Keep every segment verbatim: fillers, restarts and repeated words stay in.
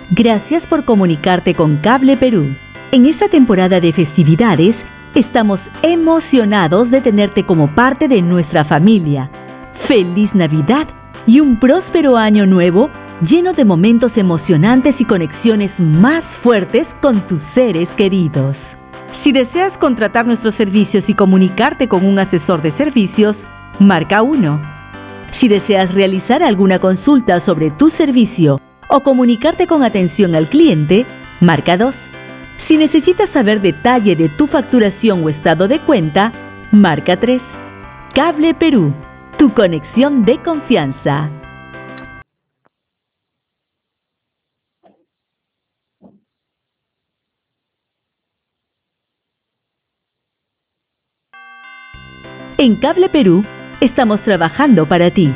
Gracias por comunicarte con Cable Perú. En esta temporada de festividades, estamos emocionados de tenerte como parte de nuestra familia. ¡Feliz Navidad y un próspero año nuevo lleno de momentos emocionantes y conexiones más fuertes con tus seres queridos! Si deseas contratar nuestros servicios y comunicarte con un asesor de servicios, marca uno. Si deseas realizar alguna consulta sobre tu servicio o comunicarte con atención al cliente, marca dos. Si necesitas saber detalle de tu facturación o estado de cuenta, marca tres. Cable Perú, tu conexión de confianza. En Cable Perú, estamos trabajando para ti.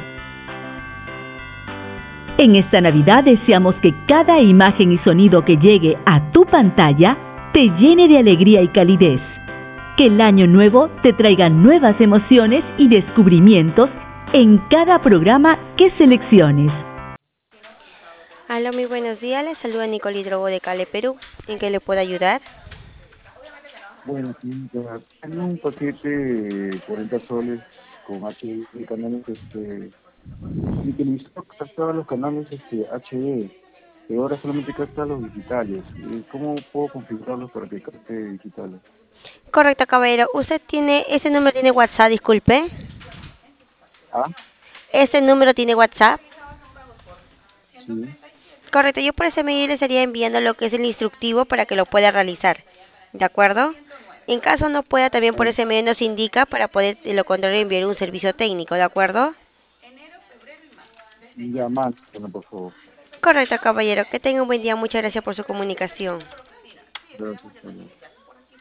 En esta Navidad deseamos que cada imagen y sonido que llegue a tu pantalla te llene de alegría y calidez. Que el año nuevo te traiga nuevas emociones y descubrimientos en cada programa que selecciones. Hola, muy buenos días. Les saluda Nicole Hidrogo de Cable Perú. ¿En qué le puedo ayudar? Bueno, sí, ya tengo un paquete de cuarenta soles con H D canales, este, mi televisor captaba los canales este, H D, pero ahora solamente capta los digitales. Eh, ¿Cómo puedo configurarlos para que capte digitales? Correcto, caballero. ¿Usted tiene, ese número tiene WhatsApp, disculpe? Ah, ¿Ese número tiene WhatsApp? sí. Correcto, yo por ese medio le estaría enviando lo que es el instructivo para que lo pueda realizar. ¿De acuerdo? En caso no pueda, también por Ah, ese medio nos indica para poder, de lo contrario, enviar un servicio técnico. ¿De acuerdo? ya más, bueno, por favor. Correcto, caballero. Que tenga un buen día. Muchas gracias por su comunicación. Gracias, señor.